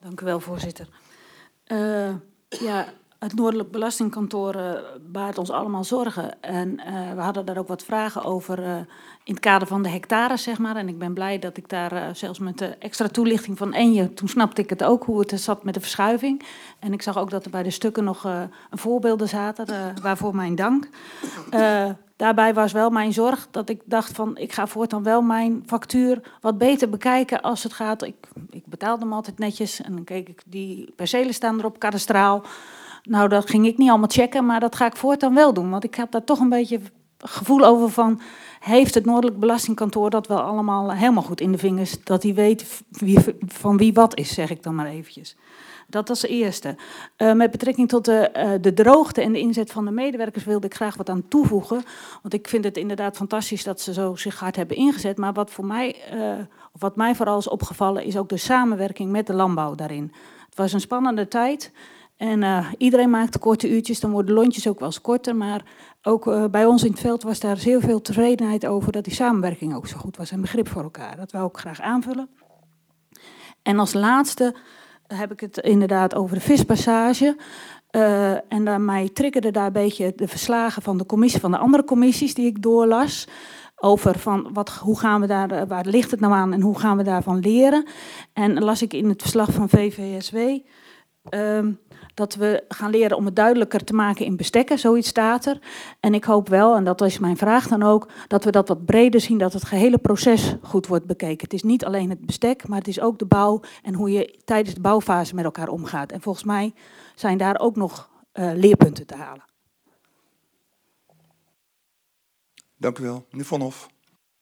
Dank u wel, voorzitter. Ja, het Noordelijk Belastingkantoor baart ons allemaal zorgen. En we hadden daar ook wat vragen over in het kader van de hectares, zeg maar. En ik ben blij dat ik daar zelfs met de extra toelichting van Enje, toen snapte ik het ook, hoe het zat met de verschuiving. En ik zag ook dat er bij de stukken nog voorbeelden zaten, waarvoor mijn dank. Daarbij was wel mijn zorg dat ik dacht van, ik ga voortaan wel mijn factuur wat beter bekijken als het gaat. Ik betaalde hem altijd netjes en dan keek ik, die percelen staan erop kadastraal. Nou, dat ging ik niet allemaal checken, maar dat ga ik voortaan wel doen. Want ik heb daar toch een beetje gevoel over van, heeft het Noordelijk Belastingkantoor dat wel allemaal helemaal goed in de vingers, dat hij weet van wie wat is, zeg ik dan maar eventjes. Dat was de eerste. Met betrekking tot de droogte en de inzet van de medewerkers wilde ik graag wat aan toevoegen. Want ik vind het inderdaad fantastisch dat ze zo zich hard hebben ingezet. Maar wat mij vooral is opgevallen is ook de samenwerking met de landbouw daarin. Het was een spannende tijd. En iedereen maakte korte uurtjes, dan worden de lontjes ook wel eens korter. Maar ook bij ons in het veld was daar zeer veel tevredenheid over dat die samenwerking ook zo goed was en begrip voor elkaar. Dat wou ik graag aanvullen. En als laatste heb ik het inderdaad over de vispassage. En mij triggerde daar een beetje de verslagen van de commissie, van de andere commissies die ik doorlas. Over van hoe gaan we daar, waar ligt het nou aan en hoe gaan we daarvan leren. En las ik in het verslag van VVSW dat we gaan leren om het duidelijker te maken in bestekken, zoiets staat er. En ik hoop wel, en dat is mijn vraag dan ook, dat we dat wat breder zien, dat het gehele proces goed wordt bekeken. Het is niet alleen het bestek, maar het is ook de bouw en hoe je tijdens de bouwfase met elkaar omgaat. En volgens mij zijn daar ook nog leerpunten te halen. Dank u wel. Meneer Vonhoff.